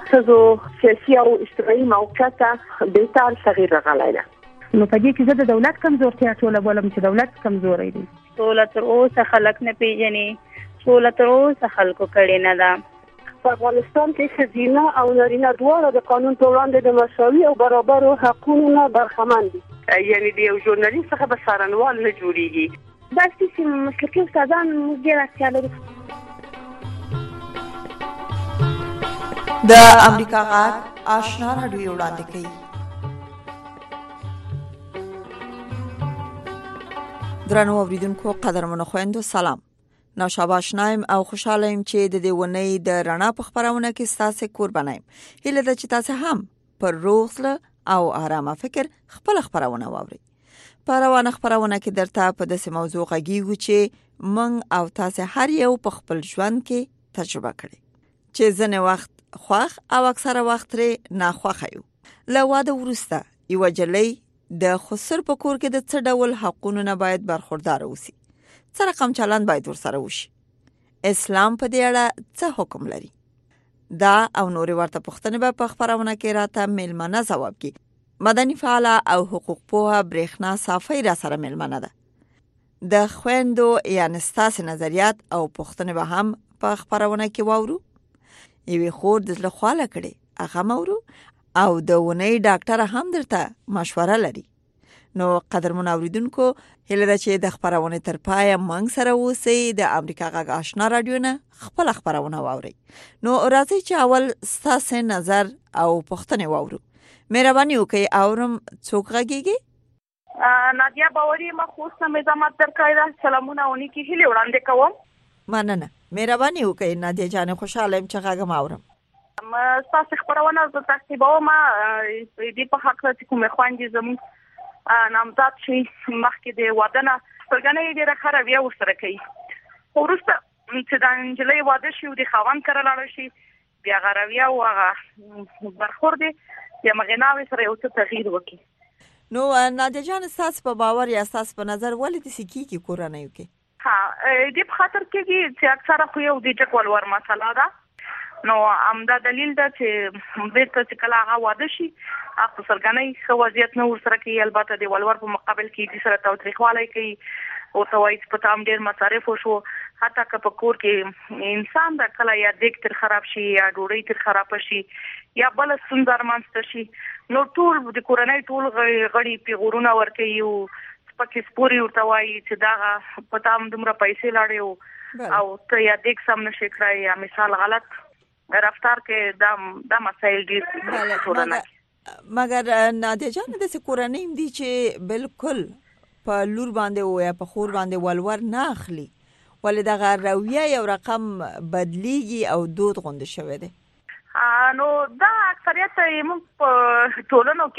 ښځو سیاسي او اجتماعي موقعیت بهتر تغییر راغلی دی. نو په دې کې زه د دولت کمزورتیا ټوله بولم چې دولت کمزوری دی. ټوله تر اوسه خلک نه پیژني، ټوله تر اوسه خلکو کړې نه ده. په افغانستان کې ښځینه او نارینه دواړه د قانون په وړاندې د مساوي او برابرو حقونو نه برخمن دي. یعنی د یو ژورنالیست څخه به څارنوال نه جوړیږي. دا چې مسلکي استادان موږ ډېر اړتیا لرو. د امریکا غږ آشنا راډیو وړاندې کوي. درنو اوریدونکو، قدرمنو خویندو، سلام. نوشابه آشنایم او خوشاله یم چې د دې ونې د رڼا په خبرونه کې ستاسو قربانه یم. هیله ده چې تاسو هم پر روغ او آرامه فکر خپل خبرونه واورئ. په روانه خبرونه کې درته په داسې موضوع غږیږو چې موږ او تاسو هر یو په خپل ژوند کې تجربه کړي، چې ځنې وخت خوښ او اکثره وخت لري ناخوښه یو. له واده وروسته یوه جلۍ د خسر په کور کې د څه ډول حقونو نه باید برخوردار اوسي، څه رقم چلند باید ورسره وشي، اسلام په دې اړه څه حکم لري. دا او نورې ورته پوښتنې به په خبرونه کې راته میلمنه ځواب کړي. مدني فعاله او حقوق پوهه برېښنا صافۍ را سره میلمنه ده. د خویندو یعنې ستاسې نظریات او پوښتنې به هم په خبرونه کې واورو. یوې خور د زړه خواله کړې، هغه مورو او د ونې ډاکټره هم درته مشوره لري. نو قدرمن اوریدونکو، هیله ده چې د خبرونه تر پایه موږ سره اوسئ. د امریکا غږ آشنا راډیو نه خپل خبرونه واورئ. نو راځئ چې اول ستاسو نظر او پوښتنې واورو. مهرباني وکړئ اورم څوک غږیږي. نادیا باوري، ما خوست مې زمات درکړی. سلامونه اونې کې هیله وړاندې کوم. مننه، مهرباني وکړئ نادیا جان، خوشاله یم چې غږم اورم. تاسو خبرونه زه تعقیبوم. دې په حق چې کومې خويندې زموږ نامزاد شي مخکې د واده نه څرګندې ډېره ښه رویه ورسره کوي. خو وروسته چې د نجلۍ واده شي او د خاوند کره لاړه شي، بیا هغه رویه او هغه برخورد د مغناوې سره یو څه تغییر وکړي. نو نادیا جان، ستاسو په باور یا ستاسو په نظر ولې داسې کیږي کورنیو کې؟ دې په خاطر کېږي چې اکثره خو یو د ټکول ور مسله ده. نو همدا دلیل ده چې بیرته چې کله هغه واده شي، هغه څرګندۍ ښه وضعیت نه ورسره کوي. البته د ولور په مقابل کې دې سره تاوتریخوالی کوي او ته وایي چې په تام ډېر مصارف وشو. حتی که په کور کې انسان د کله یا دیګ تر خراب شي یا ډوډۍ تر خراب شي یا بل ستونزه رامنځته شي، نو ټول د کورنۍ ټول غړي پیغورونه ورکوي او پکې سپوري ورته وایي چې دا په تام دومره پیسې لاړې او ته یا دیګ سم نشي کړی یا مثال غلط رفتار کې دا مسایل دي ټولنه. مګر نادیا جان، داسې کورنۍ دي چې بالکل په لور باندې او یا په خور باندې ولور نه اخلي، ولې دغه رویه یو رقم بدلیږي او دود غونډه شوی دی. نو دا اکثریت موږ په ټولنو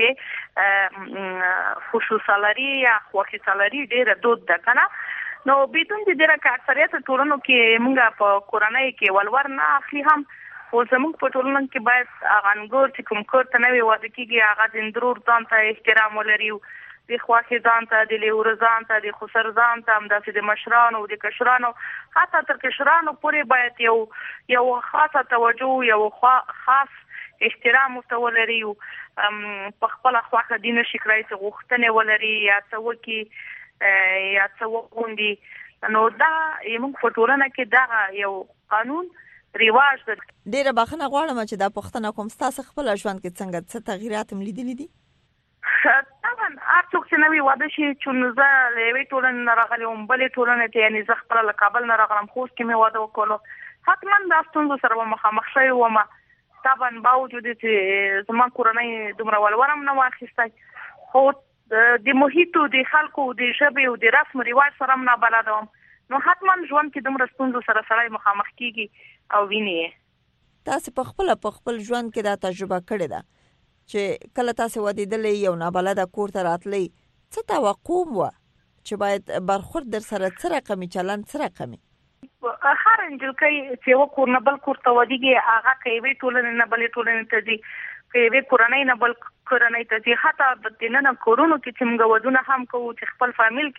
کې خصوص سالاري یا خوښي سالاري ډېره دود ده کنه. نو بیتون چې ډېره اکثریت ټولنو کې موږ په کورنۍ کې ولور نه اخلي هم. او زموږ په ټولنه کې باید هغه انګور چې کوم کور ته نوی واده کېږي هغه د اندرور ځان ته احترام ولري، د خواښې ځان ته، د لیور ځان ته، د خسر ځان ته، همداسې د مشرانو د کشرانو حتی تر کشرانو پورې باید یو خاصه توجه، یو خاص احترام ورته ولري. په خپله خواښه دي نشي کړی چې غوښتنې ولري یا څه وکړي یا څه وغوندي. نو دا موږ په ټولنه کې دغه یو قانون رواج ده. ډیره بخښنه غواړم چې دا پوښتنه کوم، ستاسو خپل ژوند کې څنګه څه تغیرات هم لیدلي دي؟ طبعا هر څوک چې نوی واده شي، چې زه له یوې ټولنې نه راغلی وم بلې ټولنې ته، یعنې زه خپله له کابل نه راغلم، خوست کې مې واده وکړلو، حتما دا ستونزو سره به مخامخ شوې وم. طبعا باوجود چې زما کورنۍ دومره ولور هم نه واخیستی، خو د محیط او د خلکو د ژبې او د رسم رواج سره هم نابلده وم. نو حتما ژوند کې دومره ستونزو سره سړی مخامخ کېږي او ویني یې. تاسو په خپل ژوند کې دا تجربه کړې ده چې کله تاسو ودیدلې یو نابلده کور ته راتلې، څه توقع وه چې باید برخورد در سره څه رقمي چلند څه رقمي؟ هر انجلکۍ چې یو کور نه بل کور ته ودیږي، هغه که یوې ټولنې نه بلې ټولنې ته ځي، که یوې کورنۍ نه بل کورنۍ ته ځي، حتی د دننه کورونو کې چې موږ ودونه هم کوو چې خپل فامیل کې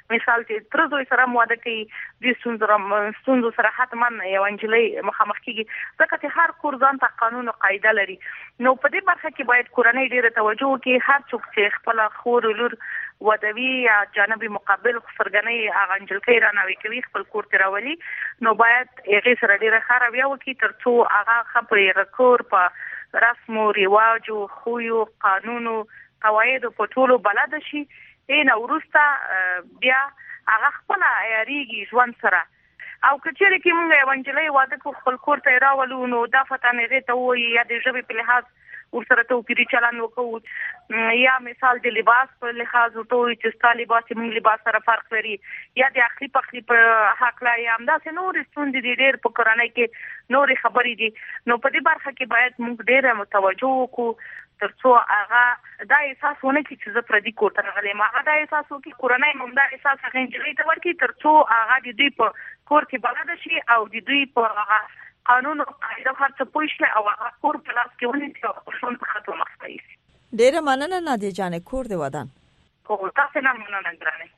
مثال چې تر زوی سره مواده کوي د ستونزو سره حتما یو انجلۍ مخامخ کیږي ځکه چې هر کور ځان ته قانون او قاعده لري. نو په دې برخه کې باید کورنۍ ډیره توجه وکړي. هر څوک چې خپل خور لور ودوي یا جانبي مقابل خسرګنۍ هغه انجلۍ رانوي کوي خپل کور ته راولي نو باید هغه سره ډیره خرابیا وکړي ترڅو هغه خپل رکور په رسم او رواجو خویو قانونو قواعد په ټولو بلد شي. نه ورسته بیا هغه خپل عیاریږي ژوند سره او کچېره کې موږ یو انجلۍ واده کو خپل کور ته راولو نو دا فتانه غي ته وي یا د ژبې په لحاظ ورسره توپیری چلند وکړو یا مثال د لباس په لحاظ وټوي چې ستاسو لباس موږ لباس سره فرق لري یا د اخلي پخلي په حق لا یا همداسې نور ستوندې دي ډېر په کورنۍ کې نور خبرې دي. نو په دې برخه کې باید موږ ډېر متوجه وکړو ترڅو هغه دا احساس ونه کړي چې زه پردي کور ته راغلم. هغه دا احساس وکړي کورنۍ هم دا احساس هغه انجلۍ ته ورکړي ترڅو هغه د دوی په کور کې بلد شي او د دوی په هغه قانون او قاعده هر څه پوه شي او هغه کور په لاس کې ونیسي او ژوند په خطر مخکې شي. ډیره مننه نادیه جان کور دې ودان. خو تاسو نه مننه ګرانه.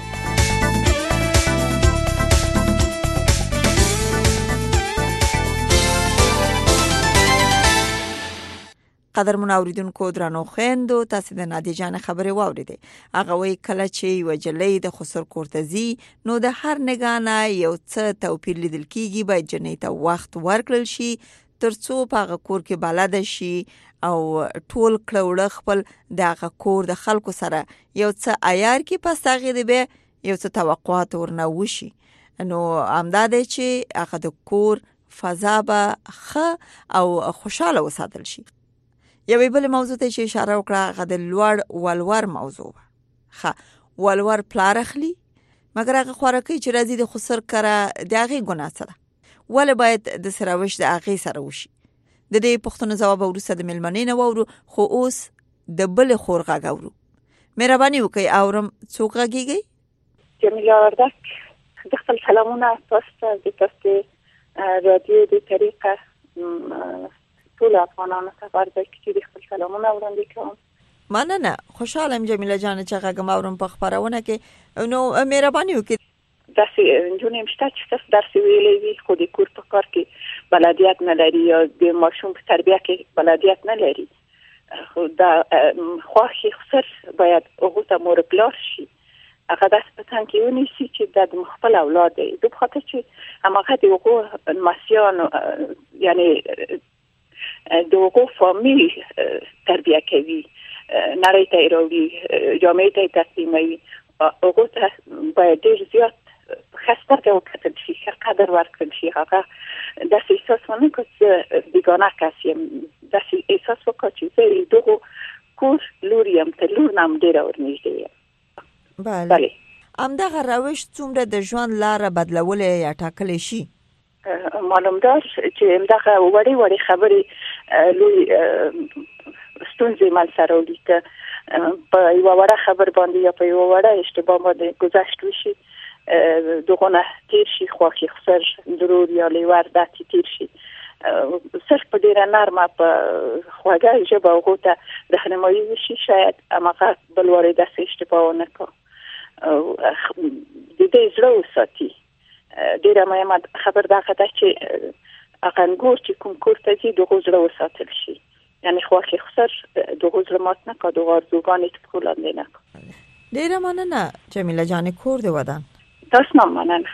قدرمن اوریدونکو درنو خويندو تاسو د نادیه جان خبره واوریده. هغه وی کله چې یو جلې د خسر کورتزي نو د هر نگانه یو څه توپیر لیدل کیږي باید جنې ته وخت ورکړل شي ترڅو په هغه کور کې بلد شي او ټول کړوړ خپل د هغه کور د خلکو سره یو څه عیار کې پس هغه دی به یو څه توقعات ورنه وشي. نو امداده چې هغه د کور فضا به ښه او خوشاله وساتل شي. یوې بل موضوع ته چې اشاره وکړه هغه د لوړ ولور موضوع ښه ولور پلار اخلي مګر هغه خوراکي چې راځي د خسر کړه د هغه ګناه سره ول باید د سراوش د هغه سره وشي. د دې پښتنو جواب ورسره د ملمنې نه وورو خو اوس د بل خور غاګورو. مهرباني وکړئ اورم څوک غږیږي؟ جمیله وردک د خپل سلامونه تاسو ته د تاسو رادیو د طریقه ټول افغانانو ته ورته چې خپل سلامونه وړاندې کوم. مننه خوشاله ام جمیله جان چې هغه اورم په خبرونه کې نو مهرباني وکړئ. داسې نجونې مشته چې تاسو درس ویلې وي خو د کور په کار کې بلدیت نه لري یا د ماشوم په تربیه کې بلدیت نه لري خو دا خواهی خسر باید هغه ته مور پلار شي هغه داس په تان کې ونیسي چې د خپل اولاد دی د خاطر چې هغه د هغه مسیان یعنی د هغه فامیل تربیه کوي نړۍ ته راوړي جامعه ته تسلیموي هغه ته باید ډیر زیات خسته ته وکړل شي قدر ورکړل شي هغه د احساس ونه کوي بیگانه کسی د احساس وکړي چې دغه کور لوریم ته لور نام ډیر ورنږدې. بله همدغه روش څومره د ژوند لاره بدلولې یا ټاکلې شي؟ معلوم ده چې همدغه وړي خبرې لوی ستونزې مال سره ولیکه په یو وړه خبر باندې یا په یو وړه اشتباه باندې گذشت وشي دغه تیر شي خواخي خسر ضرور یا لیور داتې تیر شي صرف په ډیره نرمه په خواږه ژبه هغه ته راهنمایي وشي شاید هغه بل وړي داسې اشتباه نه کوي د دې زړه وساتي. ډیره مهمه خبر دا ده چې اقنګور چې کوم کور ته ځي دغه زړه وساتل شي یعنی خواخي خسر دغه زړه مات نه کا دغه ارزوګانې ته کولاندې نه کا. ډیره مننه جمیله جان کور دی ودان. تاسو نه مننه.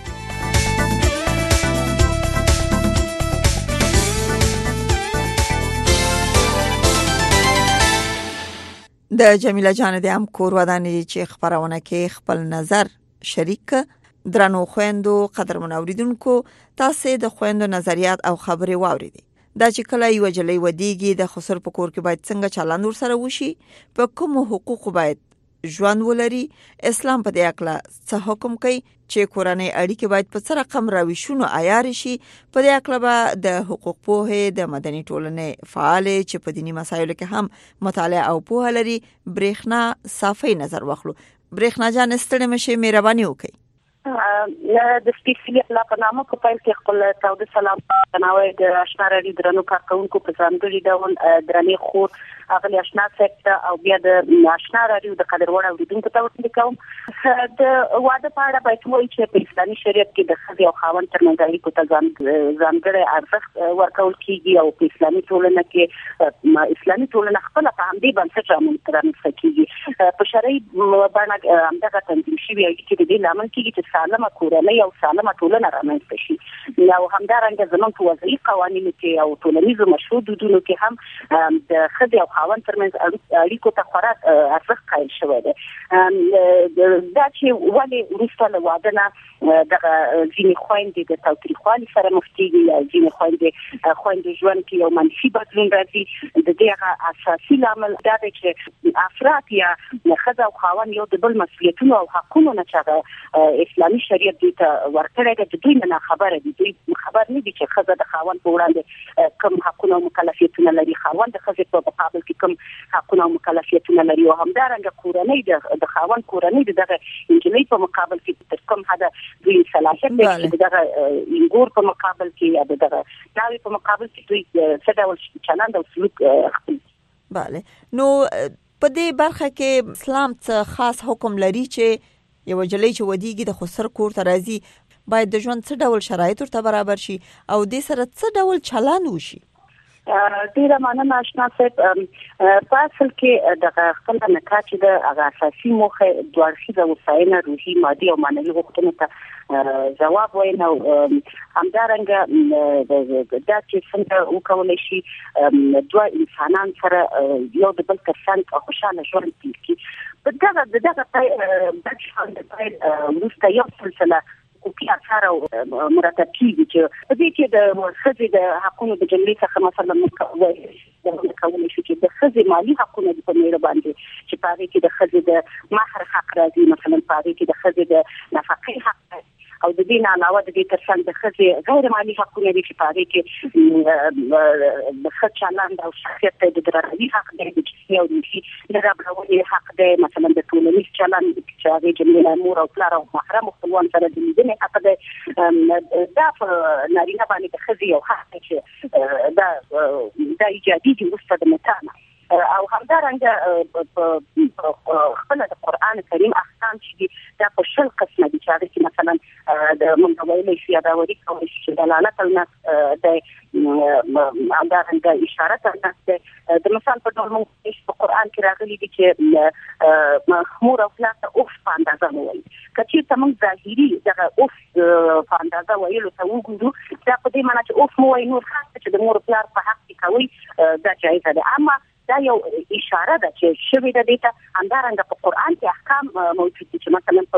د جمیله جان د هم کور ودان چې خبرونه کې خپل نظر شریک درنو خويندو قدرمن اوریدونکو تاسو د خويندو نظریات او خبرې واوریدي. دا چې کله یو جلې ودیږي د خسر په کور کې باید څنګه چلند ورسره وشي په کوم حقوق باید ژوند ولري اسلام په دې اکلا څه حکم کوي چې کورنۍ اړیکې باید په څه رقم راوښونو عیار شي په دې اکلا به د حقوق پوهه د مدني ټولنې فعال چې په دینی مسایلو کې هم مطالعه او پوهه لري برېښنا صافي نظر واخلو. برېښنا جان ستړي مشه مهرباني وکړئ. د سپیشلی په نامه په پیل کې خپل تاود سلام تناوي د آشنا راډیو درنو کارکونکو په ځانګړي ډول درنې خور اغلی آشنا سکته او بیا د آشنا راډیو د قدر وړ اوریدونکو ته وړاندې کوم د واده په اړه باید وایي چې په اسلامي شریعت کې د ښځې او خاوند ترمنځ اړیکو ته ځانګړی ارزښت ورکول کیږي او په اسلامي ټولنه کې اسلامي ټولنه خپل په همدې بنسټ رامنځته کیږي په شرعي بڼه همدغه تنظیم شوي اړیکې د دې لامل کیږي چې سالمه کورنۍ او سالمه ټولنه رامنځته شي او همدارنګه زموږ په وضعي قوانینو کې او ټولنیزو مشروع دودونو کې هم د ښځې او خاوند ترمنځ اړیکو ته خورا ارزښت قایل شوی دی دا چې ولې وروسته له واده نه دغه ځینې خویندې د تاوتریخوالي سره مخ کېږي یا ځینې خویندې ژوند کې یو منفي بدلون راځي د دې هغه اساسي لامل دا دی چې افراد یا ښځه او خاوند یو د بل مسؤلیتونو او حقونو نه چې اسلامي شریعت دوی ته ورکړی دی د دوی نه خبره دي دوی خبر نه دي چې ښځه د خاوند په وړاندې کوم حقونه او مکلفیتونه لري خاوند د ښځې په مقابل کې کوم حقونه او مکلفیتونه لري او همدارنګه کورنۍ د خاوند کورنۍ دغه انجلۍ په مقابل کې تر کوم حد دوی صلاحیت لري چې دغه انګور په مقابل کې یا دغه ناوی په مقابل کې دوی څه ډول چلند او سلوک خپل. بله نو په دې برخه کې اسلام څه خاص حکم لري چې یو جلۍ چې ودیږي د خسر کور ته راځي باید د ژوند څه ډول شرایط ورته برابر شي او د سره څه ډول چلند وشي؟ ډیره مننه آشنا صاحب په اصل کې د خپل نکاح چې د اساسي موخه دوه اړخیزه وسایل روحي مادي او معنوي غوښتنو ته جواب وایي او همدارنګه دا چې څنګه وکولای شي دوه انسانان سره یو د بل ترڅنګ خوشاله ژوند وکړي دغه وروسته یو سلسله حقوقي اثار او مرتب کیږي چې په دې کې د ښځې د حقونو د جملې څخه مثلا کولی شو چې د ښځې مالي حقونه په میړه باندې چې په هغې کې د ښځې د مهر حق راځي مثلا په هغې کې د ښځې د نفقې حق راځي او د دې نه علاوه د دې ترڅنګ د ښځې غیر مالي حقونه دي چې په هغې کې د ښه چلند او شخصیت ته د درناوي حق دی د جسمي او روحي د رابطې حق دی مثلا د ټولنیز چلند چې هغې جملې له مور او پلار او محرم خپلوان سره د لیدنې حق دی دا په نارینه باندې د ښځې یو حق دی چې دا ایجادي دي وروسته د نکاح نه او همدارنګه خپل د قرآن کریم احکام چې دا په 20 قسمه دي چې هغه کې مثلا د منځوي شي دا وري کوي چې دلالت الناس د همدارنګه اشاره الناس د مثال په ډول موږ په قرآن کې راغلي دي چې مور او پلار ته اوف په اندازه وایي کچې تمام ظاهري دغه اوف په اندازه ویلو ته وګورو دا په دې معنی چې اوف مو وایي نور خاص چې د مور او پلار په حق کې کوي دا جایز ده اما دا یو اشاره ده چې شوی د دې ته همدارنګه په قرآن کې احکام موجود دي چې مثلا په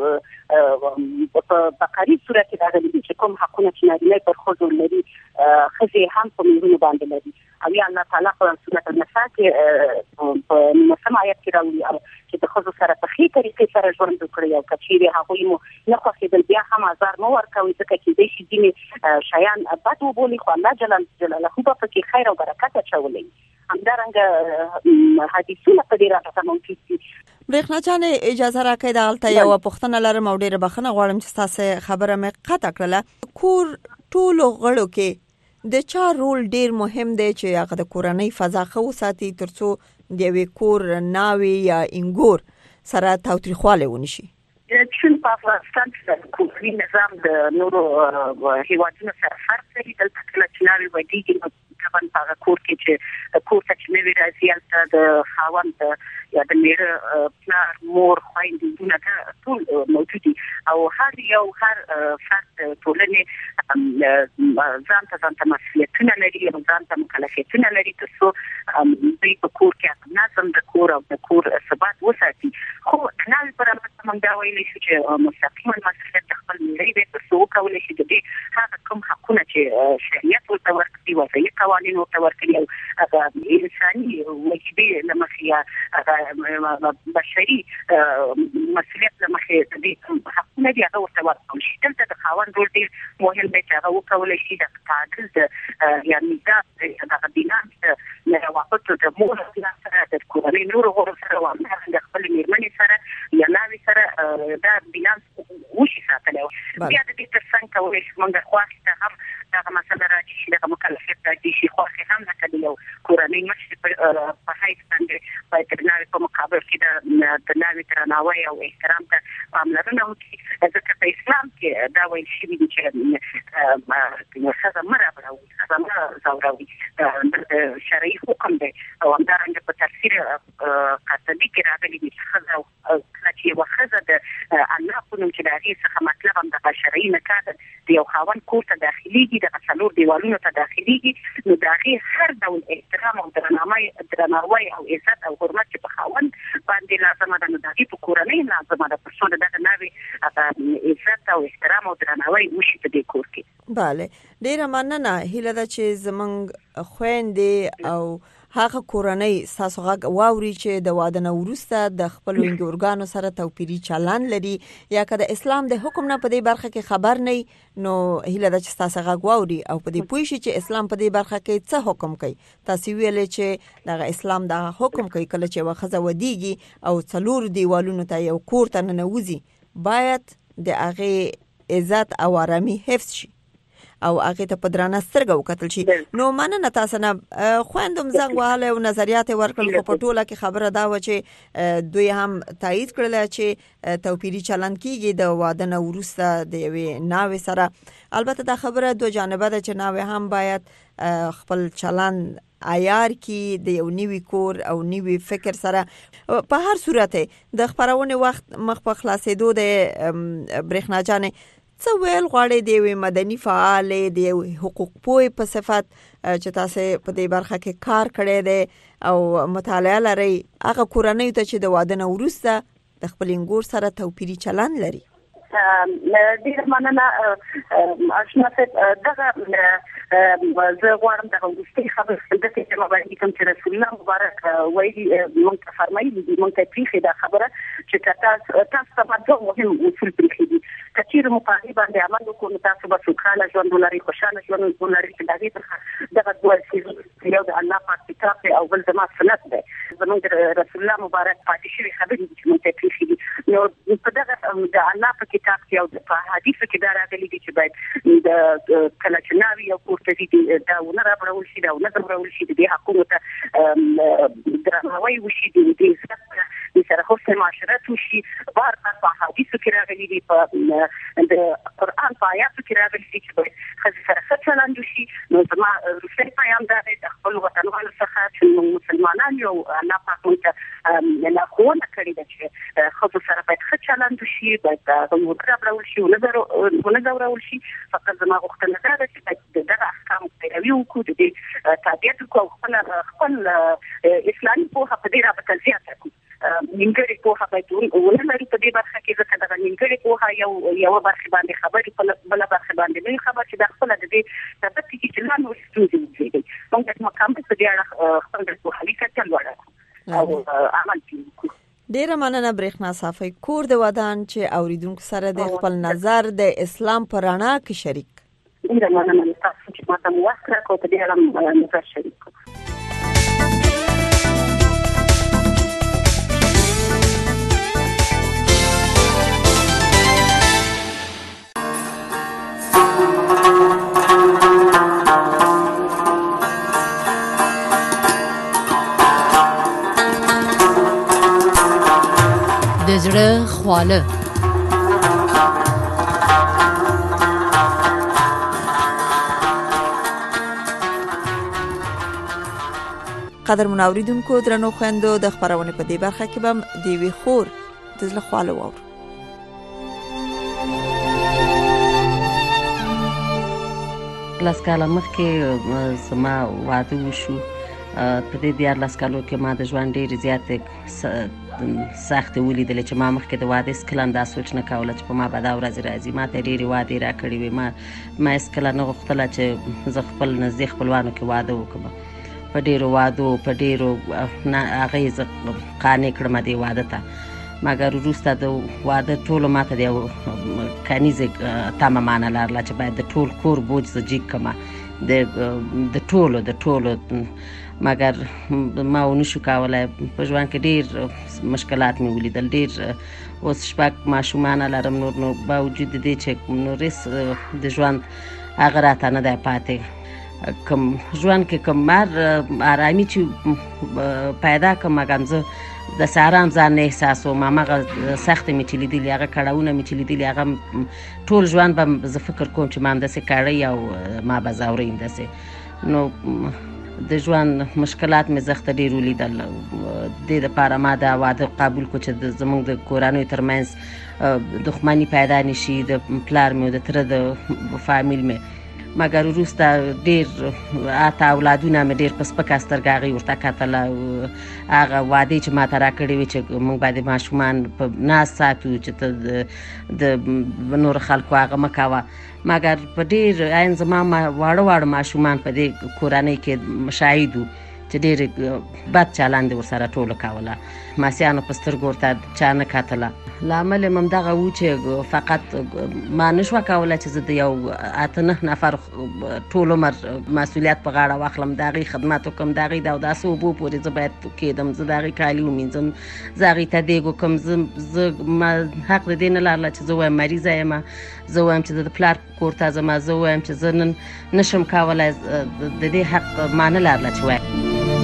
بقرې سورت کې راغلي دي چې کوم حقونه چې نارینه پر ښځو لري ښځې هم په میرمنو باندې لري او یا الله تعالی په سورت النساء کې په 9 آیت کې راوړي چې د ښځو سره په ښې طریقې سره ژوند وکړي او که چیرې هغوی مو نه خوښېدل بیا هم ازار مه ورکوئ ځکه کېدای شي ځینې شیان بد وبولي خو الله جل جلاله به پکې خیر او برکت اچولی همدارنګه حدیثونه په دې راته موجود دي. برېښنا جانې اجازه راکړئ دلته یوه پوښتنه لرم او ډېره بخښنه غواړم چې ستاسې خبره مې قطع کړله. کور ټولو غړو کې د چا رول ډېر مهم دی چې هغه د کورنۍ فضا ښه وساتي تر څو د یوې کور ناوې یا انګور سره تاوتریخوالی ونه شي؟ چون په افغانستان کې د کورني نظام د نورو هیوادونو سره فرق لري دلته کله چې ناوې ودیږي طبعا په هغه کور کې چې کور ته چې نوی راځي هلته د خاوند یا د میړه پلار مور خویندې وروڼه ټول موجود دي او هر فرد ټولنې ځان ته مسؤلیتونه لري او ځان ته مکلفیتونه لري تر څو دوی په کور کې نظم د کور او د کور ثبات وساتي خو ناوې پر موږ دا ویلی شو چې مستقیما مسؤلیت د خپل میړه دی تر څو وکولی شي د دې هغه کوم حقونه چې شریعت ورته ورکړي وضعي قوانین ورته ورکړي او هغه انساني وجیبې له مخې یا بشري مسؤلیت له مخې د دې حقونه دي هغه ورته ورکړل شي دلته د خاوند رول ډېر مهم دی چې هغه وکولی شي د تعادل یا میراث دغه بینانس د روابطو د مور او پلار سره د کورنۍ نورو غړو سره او همدارنګه خپلې مېرمنې سره یا ناوې سره دا بینانس وشي ساتل بیا د دې ترڅنګ کوي موږ خواخي ته هم دا مسله راځي چې د مکلفیت راځي چې خواخي هم نه یو کورنۍ مشر په حیث باندې باید د ناوې په مقابل کې د ناوې درناوی او احترام ته پاملرنه وکړي ځکه په اسلام کې دا ویل شوي دي چې ښځه مه راوړوي ښځه مه ځوروي شرعي حکم دی او همدارنګه په تفسیر قرطبي کې راغلي دي چې ښځه کله چې یوه ښځه د الله په نوم چې د هغې څخه مطلب هم دغه شرعي نکاح ده د یو خاوند کور ته داخلېږي دغه څلور دیوالونو ته داخلېږي نو د هغې هر ډول احترام او درناوی او عزت او حرمت چې په خاوند باندې لازمه ده نو د هغې په کورنۍ لازمه ده تر څو د دغه ناوې عزت او احترام او درناوی وشي په دې کور کې. بله ډیره مننه. هیله ده چې زمونږ خویندې او هغه کورنۍ ستاسو غږ واوري چې د واده نه وروسته د خپلو انګورګانو سره توپیري چلند لري یا که د اسلام د حکم نه په دې برخه کې خبر نه نو هیله ده چې ستاسو غږ واوري او په دې پوه شي چې اسلام په دې برخه کې څه حکم کوي. تاسو ویلې چې دغه اسلام د حکم کوي کله چې یوه ښځه ودیږي او څلور دیوالونو ته یو کور ته ننوځي باید د هغې عزت او آرامي حفظ شي او هغه ته په درانه سترګه وکتل شي. نو مننه تاسو نه. خويندم زنګ وهله او نظریات ورکړل خو په ټوله کې خبره دا و چې دوی هم تایید کړل چې توپیری چلند کیږي د واده نه وروسته د یوې ناوې سره. البته دا خبره دو جانبه ده چې ناوې هم باید خپل چلند عیار کی د یو نیوی کور او نیوی فکر سره. په هر صورت د خبرونه وخت مخ په خلاصېدو د برېښنا جانې څه ویل غواړي د یوې مدني فعالې د یوې حقوق پوهې په صفت چې تاسو په دې برخه کې کار کړی دی او مطالعه لرئ هغه کورنۍ ته چې د واده نه وروسته د خپل انګور سره توپیري چلند لري؟ ډیر مننه آشنا صاحب. دغه زه غواړم دغه وروستۍ خبرې د دې په اړه کوم چې رسول الله مبارک وایي موږ ته فرمایي دي موږ ته پریښي دا خبره چې تاسو ته دوه مهم اصول پریښي دي. کچیر مقابل باندې عمل وکړو تاسو به سوکاله ژوند ولرئ خوشاله ژوند ولرئ. چې دغه دوه څه یو د الله پاک کتاب او بل زما سنت دی زموږ رسول الله مبارک پاتې شوي خبرې دي چې موږ ته پریښي دي. نو په دغه د الله په کتاب کې او په حدیث کې دا راغلي دي چې باید د کله چې ناوې یو کور ته ځي دا ونه راوړل شي دا ونه ځورول شي د دې حقونو ته درناوی وشي د دې عزت سره حسن معاشرت وشي. بار په حدیثو کې راغلي دي په د قرآن په آیاتو کې راغلي دي چې باید ښځې سره ښه چلند وشي. نو زما وروستی پیغام دا دی د خپلو وطنوالو څخه چې موږ مسلمانان یو الله پاک موږ ته لارښوونه کړې ده چې ښځو سره باید ښه چلند وشي باید ونه راوړل شي ونه ځورول شي. فقط زما غوښتنه دا ده چې باید دغه احکامو پیروي وکړو د دې تابعیت وکړو او خپل اسلامي پوهه په دې رابطه زیاته کړو. نیمګړې پوهه باید ونه لري په دې برخه کې ځکه دغه نیمګړې پوهه یوه برخې باندې خبرې بله برخې باندې نوې خبر چې دا خپله د دې سبب کېږي چې لا نور ستونزې وزېږي. موږ باید مکمل په دې اړه خپل د پوهاوي کچه لوړه کړو او عمل وکړو. ډیره مننه برېښنا صافی کور د ودان چې اوریدونکو سره د خپل نظر د اسلام په رڼا کې شریک. ډیره مننه تاسو چې ماته مو وخت راکړو په دې اړه نظر شریک کړو. د زړه خواله قدر منوریدونکو درنو خويندو د خبرونه په دې برخه کې بم دی وی خور د زړه خواله وور. لاس کاله مخکې زما واده وشو. په دې 14 کالو کې ما د ژوند ډېرې زیاتې سختې ولیدلې چې ما مخکې د واده هېڅکله هم دا سوچ نه کوله چې په ما به دا ورځې راځي. ما ته ډېرې وعدې راکړې وې. ما هېڅکله نه غوښتله چې زه خپل نږدې خپلوانو کې واده وکړم. په ډېرو وادو په ډېرو هغې زه قانع کړم دې واده ته. مګر وروسته د واده ټولو ما ته د یو کنیزې تمه مانه لرله چې باید د ټول کور بوج زه جګ کړم. د ټولو مګر ما ونشو کولای. په ژوند کې ډېر مشکلات مې ولیدل، ډېر اوس 6 ماشومان لرم، نو باوجود دې چې نورس د ژوند هغه راته نه دی پاتې. کوم ژوند کې کوم آرامي چې پیدا کړم، مګر زه د آرام ځان نه احساسوم. هماغه سختې مې چې لیدلي، هغه کړاوونه مې چې لیدلي، هغه ټول ژوند به زه فکر کوم چې ما همداسې کړی او ما به ځوري همداسې. نو د ژوند مشکلات مې زخته ډېر ولیدل. دې دپاره ما دا واده قبول کړو چې زموږ د کورنیو ترمنځ دښمني پیدا نه شي، د پلار مې او د تره د فامیل مې. مګر وروسته ډېر اته اولادونه مې ډېر په سپکه سترګه هغې ورته کتل. هغه وعدې چې ما ته راکړې وې چې موږ به د ماشومان په ناز ساتو، چې ته د نورو خلکو هغه مه کوه. مګر په ډېر عین زما واړه ماشومان په دې کورنۍ کې شاهد وو چې ډېر بد چلند ورسره ټولو کوله. ماسیانو په سترګو ورته چا نه کتله. لامل یې همدغه و چې فقط ما نشوه کولی چې زه د یو 8-9 نفر ټول عمر مسؤلیت په غاړه واخلم، د هغې خدمت وکړم، د هغې د اوداسه اوبو پورې زه باید کېدم، زه د هغې کالي ومینځم، زه هغې ته دیګ وکړم. زه حق د دې نه لرله چې زه وایم مریضه یم، زه وایم چې زه د پلار کور ته ځم، زه وایم چې زه نن نشم کولی. د دې حق ما نه لرله چې وایم.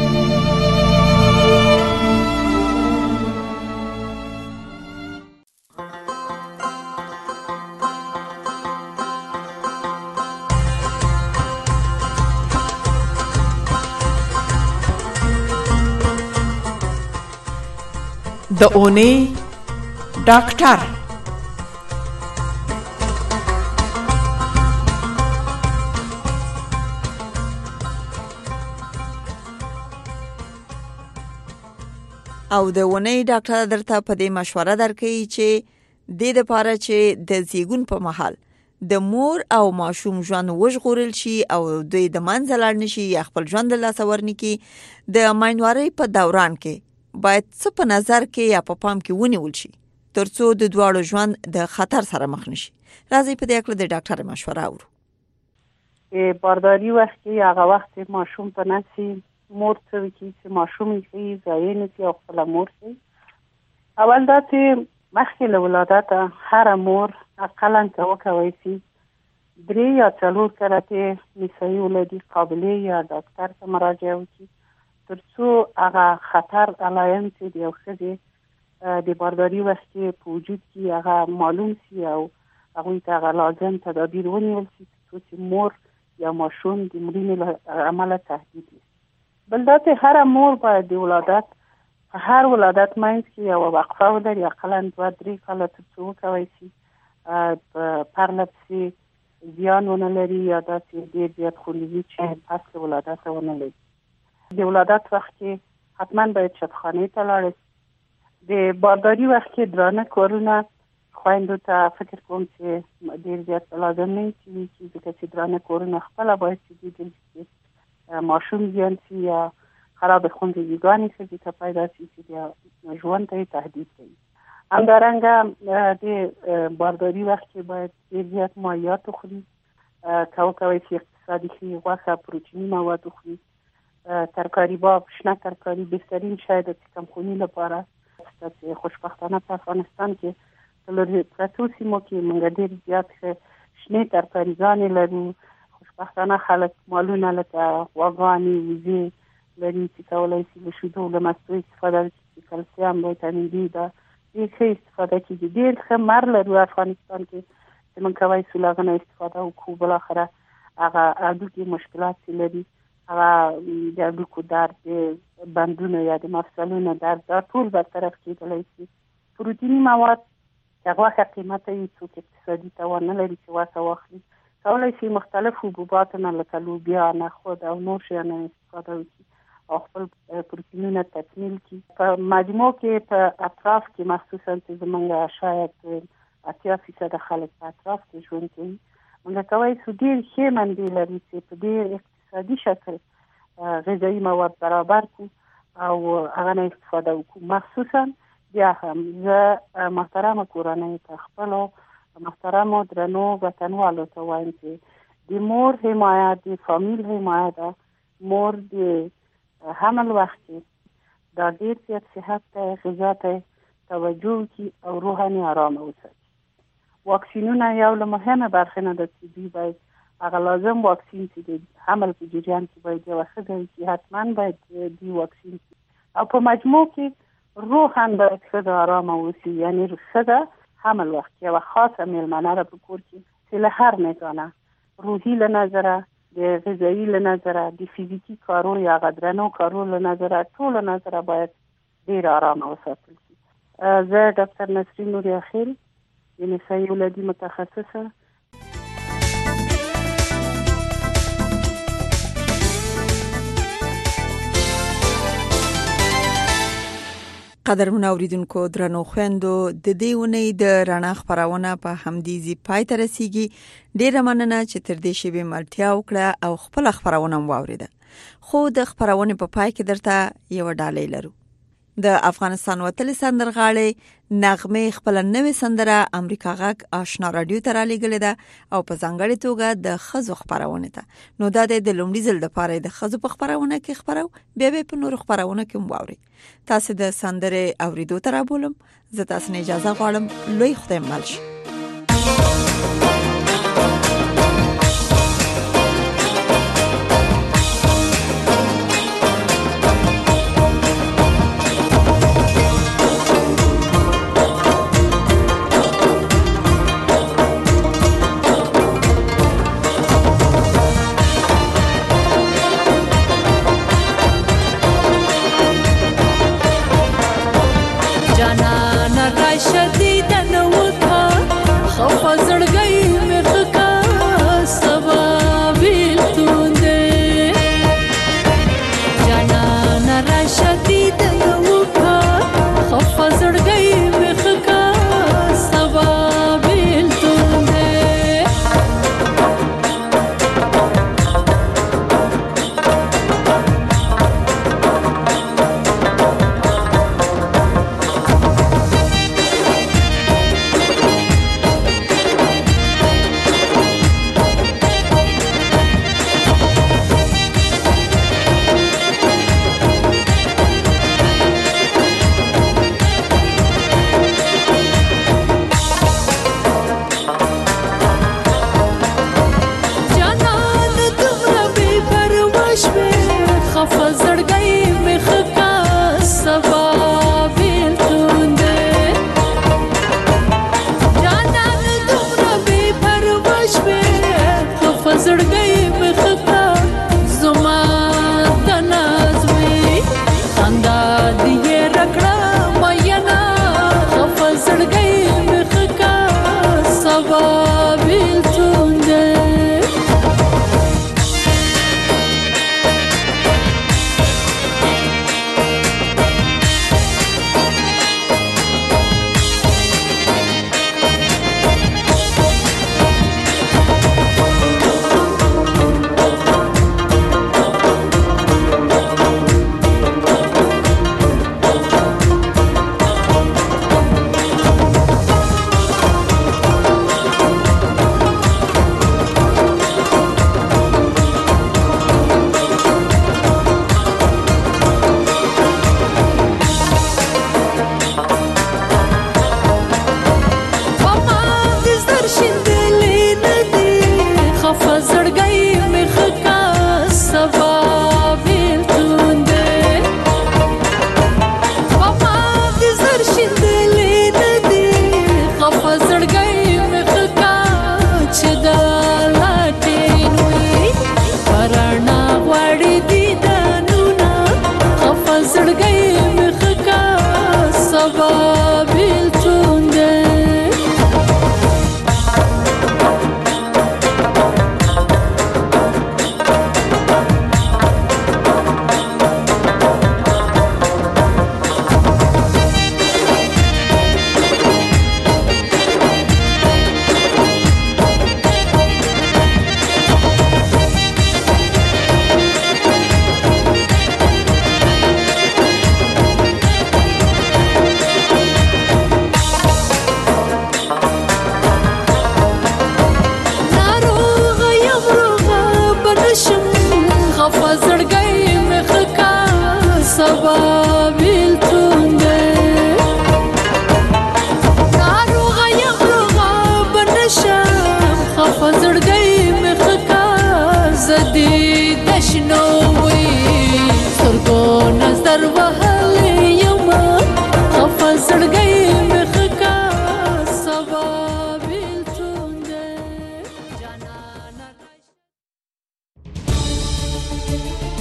د اونۍ ډاکټر. او د اونۍ ډاکټر درته په دې مشوره درکوي چې د لپاره چې د زیږون په مهال د مور او ماشوم ژوند وژغورل شي او دوی د منځ لاړ نشي یا خپل ژوند له لاسه ورنکي، د ماینوارۍ په دوران کې باید څه په نظر کې یا په پام کې ونیول شي ترڅو د دواړو ژوند د خطر سره مخ نشي. راځي په دې اړه د ډاکټر مشوره اورو. بارداری وخت کې هغه وخت ماشوم په نسي مور څه وکړي چې ماشوم یې ضایع نه شي او خپله مور شي. اول دا چې مخکې له ولادته هره مور اقلا که وکولی شي 3 یا 4 کله چې نسایي ولادي قابلې یا ډاکټر ته مراجعه وکړي ترڅو هغه خطر علایم چې د یو ښځې د بارداري وخت کې په وجود کې هغه معلوم شي او هغوی ته هغه لازم تدابیر ونیول شي ترڅو چې مور یا ماشوم د مړینې له امله تهدید وي. بل دا چې هره مور باید د ولادت په هر ولادت منځ کې یوه وقفه ولري، اقلا 2-3 کاله ترڅو وکولی شي پرله پسې زیان ونه لري یا داسې ډېر زیات خونریزي چې پس له ولادته ونه لري. د ولادت وخت کې حتما باید شفاخانې ته لاړ شي. د بارداري وخت کې درانه کارونه خویندو ته فکر کوم چې ډېر زیات لازم نه وي ځکه چې درانه کارونه خپله باید چې د ماشوم زیان شي یا خراب خونریزیګانې ښځې ته پیدا شي چې بیا ژوند ته یې تهدید کوي. همدارنګه د بارداري وخت کې باید ډېر زیات مایعات وخوري، که وکولی شي اقتصادي شي، غوښه، پروتیني مواد وخوري، ترکاری باب، شنه ترکاری بهترین شاید د کمخونی لپاره. چې خوشبختانه په افغانستان کې په پرتو سیمو کې موږ ډېر زیات شنې ترکاریګانې لرو. خوشبختانه خلک مالونه لکه غواګانې، وزې لري چې کولی شي له شیدو له مستو استفاده وکړي، کلسیم، ویټامین ډي دا ډېر ښه استفاده کېږي. ډېر ښه مر لرو افغانستان کې چې موږ کولی شو له هغه نه استفاده وکړو. بالاخره هغه هډوکي مشکلات چې لري، هغه د هډوکو درد، بندونه یا د مفصلونو درد، دا ټول برطرف کېدلی شي. پروتیني مواد د غوښه قیمته یې څوک اقتصادي توان نه لري چې غوښه واخلي، کولی شي مختلف حبوباتو نه لکه لوبیا، نخود او نور شیانو استفاده وکړي او خپل پروتینونه تکمیل کړي. په مجموع کې په اطراف کې مخصوصا چې زموږ شاید 80% خلک په اطراف کې ژوند کوي، موږ کولی شو ډېر ښې منابع لرو چې په ډېر اقتصادي شکل غذایي مواد برابر کړو او هغه نه استفاده وکړو. مخصوصا بیا هم زه محترمه کورنۍ ته خپلو محترمو درنو وطنوالو ته وایم چې د مور حمایت، د فامیل حمایت، مور د حمل وخت کې دا ډیر زیات صحت ته، غذا ته توجه کی او روحاني آرامه وساتي. واکسینونه یو له مهمه برخه نه ده چې باید هغه لازم واکسین چې د حمل په جریان کې باید یو ښځه چې حتما باید دی واکسین کی. او په مجموع کې روحان باید ښځه آرامه اوسي، یعنی ښځه حمل وخت کې یوه خاصه میلمنه ده په کور کې چې له هر میزانه روحي له نظره، د غذایي له نظره، د فزیکي کارو یا غدرنو کارو له نظره، ټول نظره باید ډیر آرامه وساتل شي. زه ډاکټر نسرین نوري اخیل د نسایي ولادي متخصصه. قدرمن اوریدونکو، درنو خويندو، د دې ونې د رڼا خبرونه په همدې پای ته رسیږي. ډیره مننه چې تر دې شی به ملتیا وکړه او خپل خبرونه واوریده. خو د خبرونه په پای کې درته یو ډالۍ لرو. د افغانستان وتلې سندرغاړې نغمه خپل نوې سندره امریکا غاک آشنا رادیو ته را لېږلې ده او په ځانګړې توګه د خزو خبرونه ته. نو دا د لومړي ځل د پاره د خزو په خبرونه کې خبرو، بیا به په نور خبرونه کې واوري. تاسو د سندره اوریدو ته را بولم. زه تاسو نه اجازه غواړم. لوی خدای مل شي. شديدا وكان خوف زړه سبا